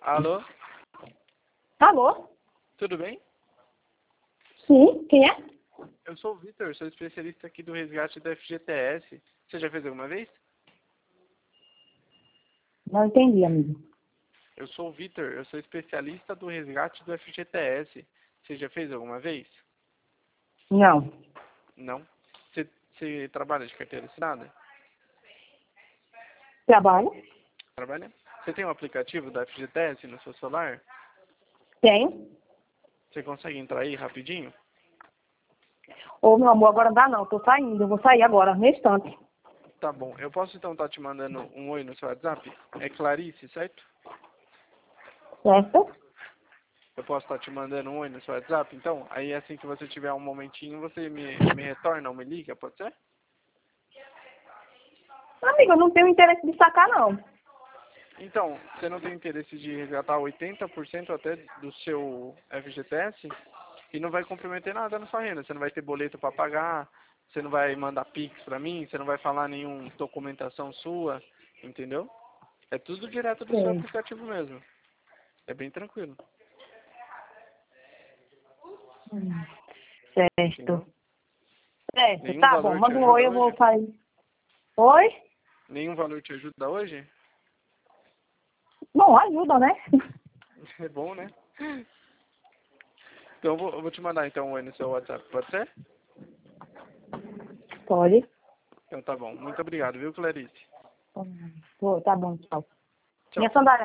Alô? Alô? Tudo bem? Sim, quem é? Eu sou o Vitor, sou especialista aqui do resgate do FGTS. Você já fez alguma vez? Não entendi, amigo. Eu sou o Vitor, eu sou especialista do resgate do FGTS. Você já fez alguma vez? Não. Não? Você trabalha de carteira assinada? Trabalho? Trabalha? Você tem um aplicativo da FGTS no seu celular? Tenho. Você consegue entrar aí rapidinho? Ô, meu amor, agora dá não. Tô saindo. Eu vou sair agora, no instante. Tá bom. Eu posso então estar te mandando um oi no seu WhatsApp? É Clarice, certo? Certo? Eu posso estar te mandando um oi no seu WhatsApp, então? Aí assim que você tiver um momentinho, você me retorna ou me liga, pode ser? Amigo, eu não tenho interesse de sacar, não. Então, você não tem interesse de resgatar 80% até do seu FGTS e não vai comprometer nada na sua renda. Você não vai ter boleto para pagar, você não vai mandar Pix para mim, você não vai falar nenhuma documentação sua, entendeu? É tudo direto do seu Sei. aplicativo mesmo. É bem tranquilo, Hum, entendeu? Certo. Certo, Nenhum tá bom. valor te Manda um oi, ajuda eu vou hoje? sair. Oi? Nenhum valor te ajuda hoje? Bom, ajuda, né? É bom, né? Então eu vou te mandar então um oi no seu WhatsApp, pode ser? Pode. Então tá bom. Muito obrigado, viu, Clarice? Tá bom, tchau. Tchau. Minha sandália.